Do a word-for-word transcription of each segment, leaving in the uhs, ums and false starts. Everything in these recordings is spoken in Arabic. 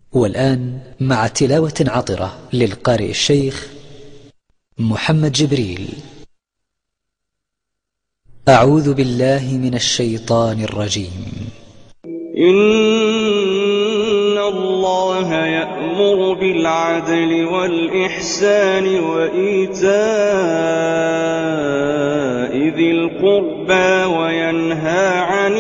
والآن مع تلاوة عطرة للقارئ الشيخ محمد جبريل. أعوذ بالله من الشيطان الرجيم. إن الله يأمر بالعدل والإحسان وإيتاء ذي القربى وينهى عن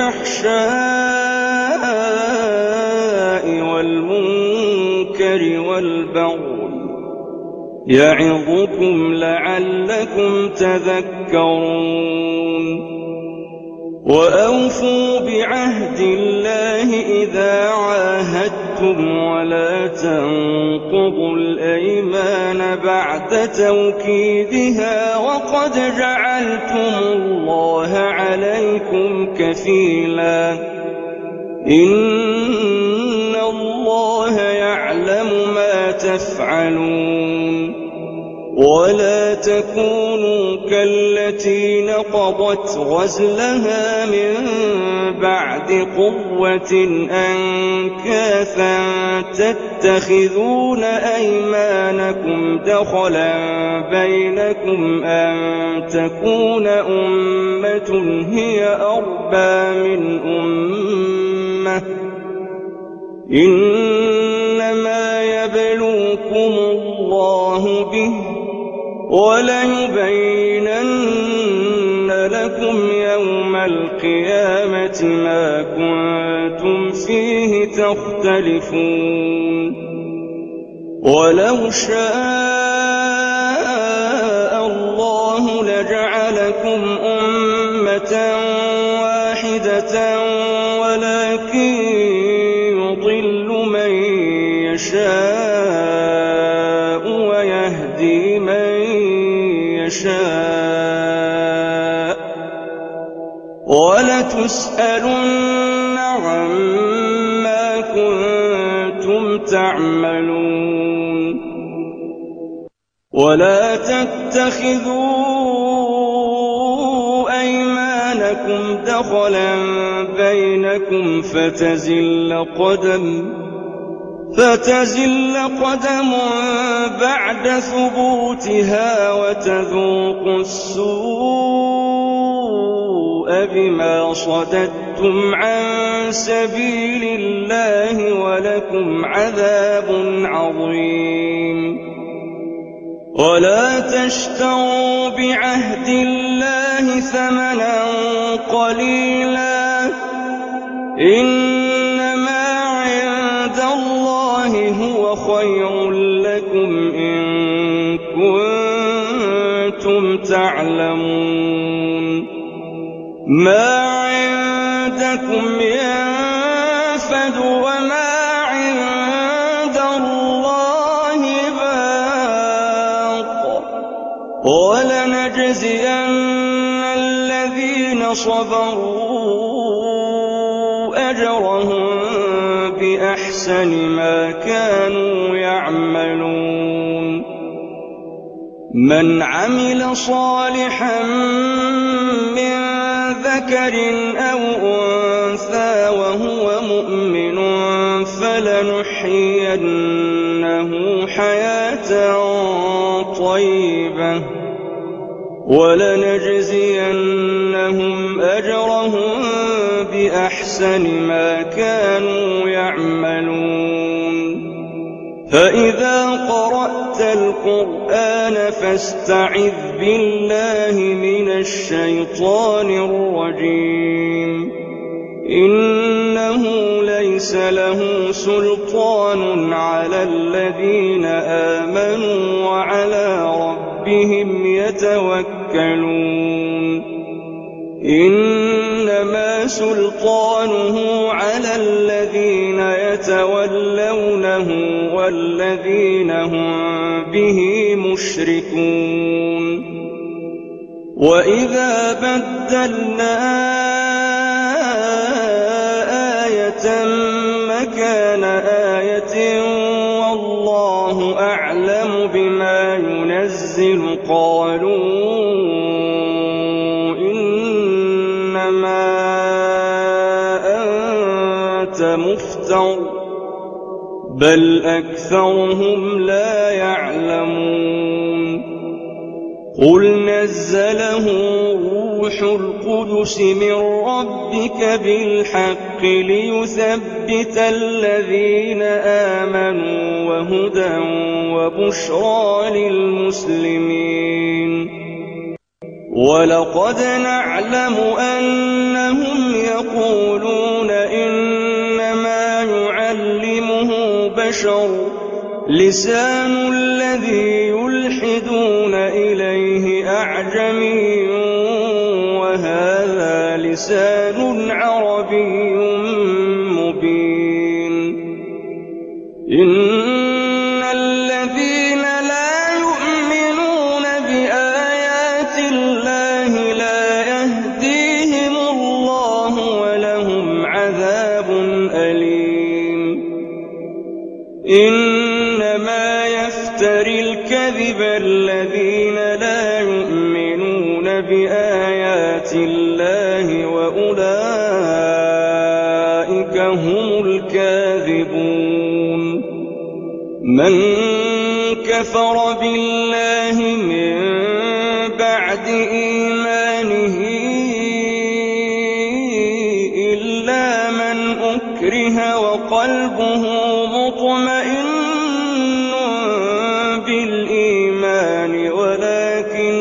الفحشاء والمنكر والبغي يعظكم لعلكم تذكرون. وأوفوا بعهد الله إذا عاهدتم ولا تنقضوا الأيمان بعد توكيدها وقد جعلتم الله عليكم كفيلا إن الله يعلم ما تفعلون. ولا تكونوا كالتي نقضت غزلها من بعد قوة أنكاثا تتخذون أيمانكم دخلا بينكم أن تكون أمة هي أربى من أمة إنما يبلوكم الله به وليبينن لكم يوم القيامة ما كنتم فيه تختلفون. ولو شاء الله لجعلكم أمة واحدة ولكن يضل من يشاء ويهدي من يشاء ولتسألن عما كنتم تعملون. ولا تتخذوا أيمانكم دخلا بينكم فتزل قدم فتزل قدم بعد ثبوتها وتذوقوا السوء بما صددتم عن سبيل الله ولكم عذاب عظيم. ولا تشتروا بعهد الله ثمنا قليلا إنما عند الله هو خير لكم إن كنتم تعلمون. ما عندكم ينفد وما عند الله باق ولنجزين الذين صبروا أجرهم بأحسن ما كانوا يعملون. من عمل صالحا من ذكر أو أنثى وهو مؤمن فلنحيينه حياة طيبة ولنجزينهم أجرهم بأحسن ما كانوا يعملون. فإذا قرأت القرآن فاستعذ بالله من الشيطان الرجيم إنه ليس له سلطان على الذين آمنوا وعلى ربهم يتوكلون. إنما سلطانه على الذين يتولونه والذين هم به مشركون. وإذا بدلنا آية مكان آية والله أعلم بما ينزل قالوا إنما أنت مفتر بل أكثرهم لا يعلمون قل نزله روح القدس من ربك بالحق ليثبت الذين آمنوا وهدى وبشرى للمسلمين ولقد نعلم أنهم يقولون إنما يعلمه بشر لسان الذي يلحدون إليه أعجمي وهذا لسان عربي مبين إن الذين لا يؤمنون بآيات الله لا يهديهم الله ولهم عذاب أليم إنما يفتري الكذب الذين لا يؤمنون بآيات الله وأولئك هم الكاذبون من كفر بالله من بعد إيمانه إلا من أكره وقلبه مطمئن بالإيمان ولكن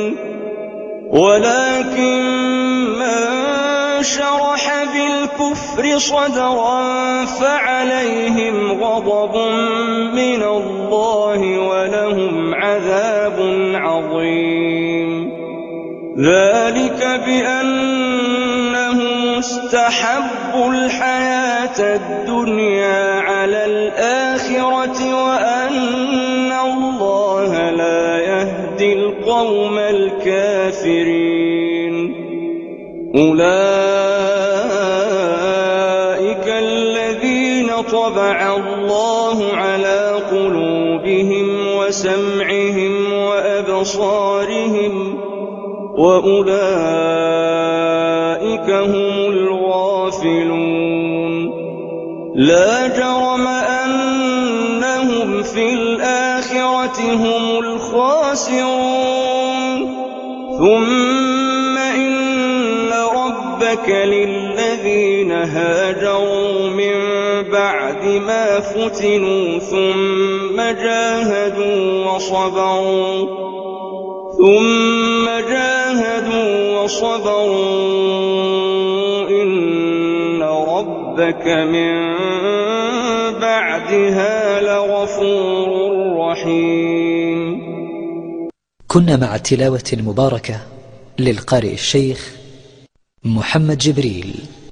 ولكن من شرح بالكفر صدرا فعليهم غضب من الله ولهم عذاب عظيم ذلك بأنهم استحبوا الحياة الدنيا على الآخرة وأن الله لا يهدي القوم الكافرين أولئك الذين طبع الله على قلوبهم وسمعهم وأبصارهم وأولئك هم الغافلون لا جرم أنهم في الآخرة هم الخاسرون ثم إن ربك للذين هاجروا من بعد ما فتنوا ثم جاهدوا وصبروا ثم جاهدوا وصبروا إن ربك من بعدها لغفور رحيم. كنا مع التلاوة المباركة للقارئ الشيخ محمد جبريل.